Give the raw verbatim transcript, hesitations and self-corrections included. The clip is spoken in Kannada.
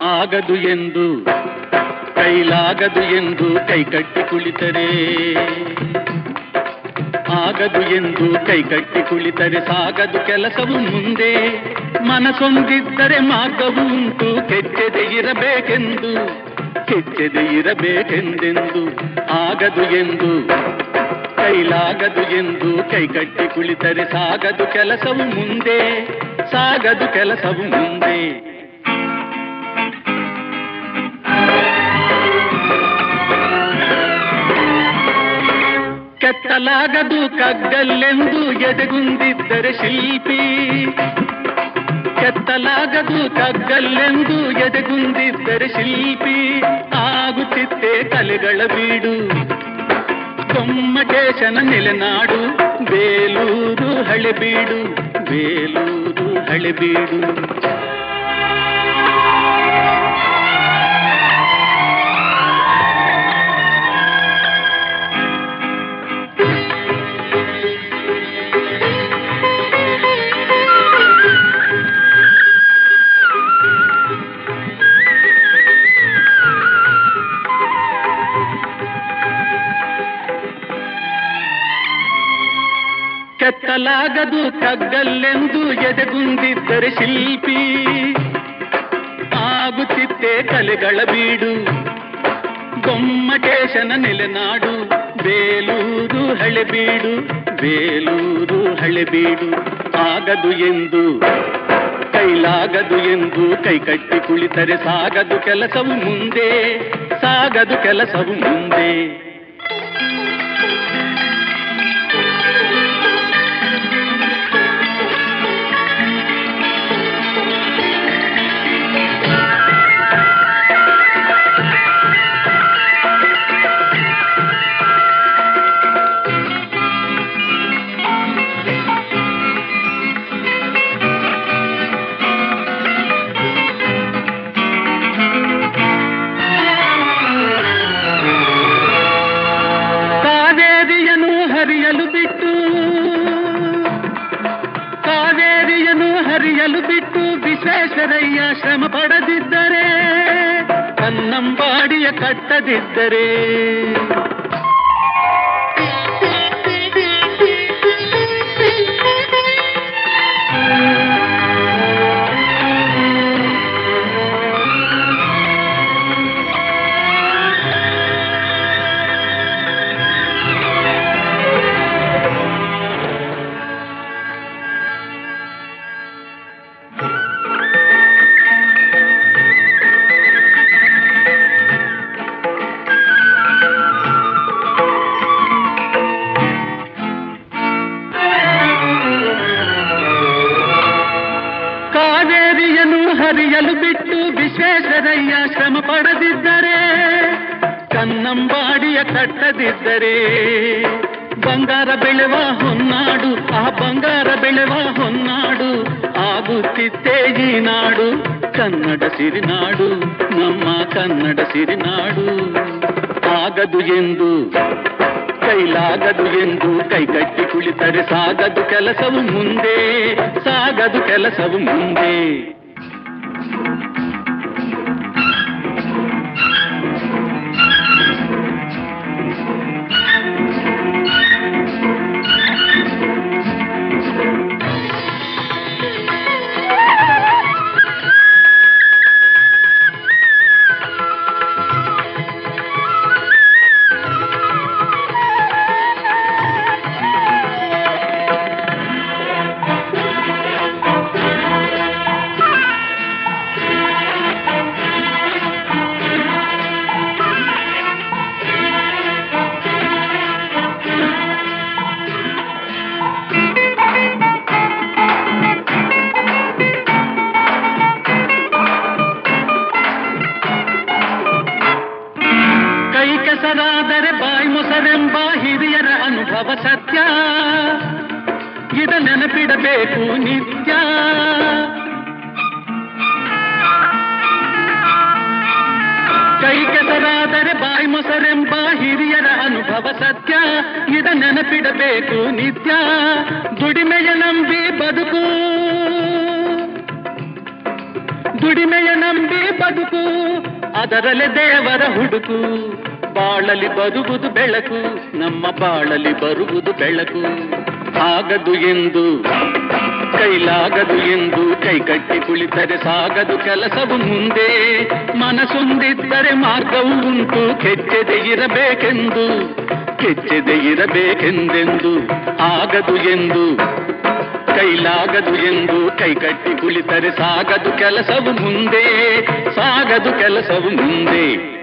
ಆಗದು ಎಂದು ಕೈಲಾಗದು ಎಂದು ಕೈಕಟ್ಟಿ ಕುಳಿತರೆ, ಆಗದು ಎಂದು ಕೈಕಟ್ಟಿ ಕುಳಿತರೆ ಸಾಗದು ಕೆಲಸವು ಮುಂದೆ. ಮನಸೊಂದಿದ್ದರೆ ಮಾರ್ಗವು ಉಂಟು, ಕೆಚ್ಚದೆ ಇರಬೇಕೆಂದು ಕೆಚ್ಚದೆ ಇರಬೇಕೆಂದೆಂದು. ಆಗದು ಎಂದು ಕೈಲಾಗದು ಎಂದು ಕೈಕಟ್ಟಿ ಕುಳಿತರೆ ಸಾಗದು ಕೆಲಸವು ಮುಂದೆ, ಸಾಗದು ಕೆಲಸವು ಮುಂದೆ. ಕೆತ್ತಲಾಗದು ಕಗ್ಗಲ್ಲೆಂದು ಎದೆಗುಂದಿದ್ದರೆ ಶಿಲ್ಪಿ, ಕೆತ್ತಲಾಗದು ಕಗ್ಗಲ್ಲೆಂದು ಎದೆಗುಂದಿದ್ದರೆ ಶಿಲ್ಪಿ. ಆಗುತ್ತಿತ್ತೆ ಕಲೆಗಳ ಬೀಡು, ಗೊಮ್ಮಟೇಶನ ನೆಲೆನಾಡು, ಬೇಲೂರು ಹಳೆಬೀಡು, ಬೇಲೂರು ಹಳೆಬೀಡು. ಕೆತ್ತಲಾಗದು ಕಗ್ಗಲ್ಲೆಂದು ಎದೆಗುಂದಿದ್ದರೆ ಶಿಲ್ಪಿ. ಆಗುತ್ತಿತ್ತೆ ಕಲೆಗಳ ಬೀಡು, ಗೊಮ್ಮಟೇಶನ ನೆಲೆನಾಡು, ಬೇಲೂರು ಹಳೆಬೀಡು, ಬೇಲೂರು ಹಳೆಬೀಡು. ಆಗದು ಎಂದು ಕೈಲಾಗದು ಎಂದು ಕೈಕಟ್ಟಿ ಕುಳಿತರೆ ಸಾಗದು ಕೆಲಸವು ಮುಂದೆ, ಸಾಗದು ಕೆಲಸವು ಮುಂದೆ. ಹರಿಯಲು ಬಿಟ್ಟು ಕಾವೇರಿಯನ್ನು ಹರಿಯಲು ಬಿಟ್ಟು ವಿಶ್ವೇಶ್ವರಯ್ಯ ಶ್ರಮ ಪಡದಿದ್ದರೆ, ಕನ್ನಂಬಾಡಿಯ ಕಟ್ಟದಿದ್ದರೆ, ಹರಿಯಲು ಬಿಟ್ಟು ವಿಶ್ವೇಶ್ವರಯ್ಯ ಶ್ರಮ ಪಡದಿದ್ದರೆ, ಕನ್ನಂಬಾಡಿಯ ಕಟ್ಟದಿದ್ದರೆ, ಬಂಗಾರ ಬೆಳೆವ ಹೊನ್ನಾಡು, ಆ ಬಂಗಾರ ಬೆಳೆವ ಹೊನ್ನಾಡು ಆಗುತ್ತಿತ್ತೇ ಈ ನಾಡು, ಕನ್ನಡ ಸಿರಿನಾಡು, ನಮ್ಮ ಕನ್ನಡ ಸಿರಿನಾಡು. ಆಗದು ಎಂದು ಕೈಲಾಗದು ಎಂದು ಕೈಕಟ್ಟಿ ಕುಳಿತರೆ ಸಾಗದು ಕೆಲಸವು ಮುಂದೆ, ಸಾಗದು ಕೆಲಸವು ಮುಂದೆ. ಕೆಸರಾದರೆ ಬಾಯಿ ಮೊಸರೆಂಬ ಹಿರಿಯರ ಅನುಭವ ಸತ್ಯ, ಇದ ನೆನಪಿಡಬೇಕು ನಿತ್ಯ. ಕೈ ಕೆಸರಾದರೆ ಬಾಯಿ ಮೊಸರೆಂಬ ಹಿರಿಯರ ಅನುಭವ ಸತ್ಯ, ಇದ ನೆನಪಿಡಬೇಕು ನಿತ್ಯ. ದುಡಿಮೆಯ ನಂಬಿ ಬದುಕು, ದುಡಿಮೆಯ ನಂಬಿ ಬದುಕು, ಅದರಲ್ಲೇ ದೇವರ ಹುಡುಕು. ಬಾಳಲಿ ಬರುವುದು ಬೆಳಕು, ನಮ್ಮ ಬಾಳಲಿ ಬರುವುದು ಬೆಳಕು. ಆಗದು ಎಂದು ಕೈಲಾಗದು ಎಂದು ಕೈ ಕಟ್ಟಿ ಕುಳಿತರೆ ಸಾಗದು ಕೆಲಸವು ಮುಂದೆ. ಮನಸ್ಸೊಂದಿದ್ದರೆ ಮಾರ್ಗವು ಉಂಟು, ಕೆಚ್ಚದೆ ಇರಬೇಕೆಂದು ಕೆಚ್ಚದೆ ಇರಬೇಕೆಂದೆಂದು. ಆಗದು ಎಂದು ಕೈಲಾಗದು ಎಂದು ಕೈ ಕಟ್ಟಿ ಕುಳಿತರೆ ಸಾಗದು ಕೆಲಸವು ಮುಂದೆ, ಸಾಗದು ಕೆಲಸವು ಮುಂದೆ.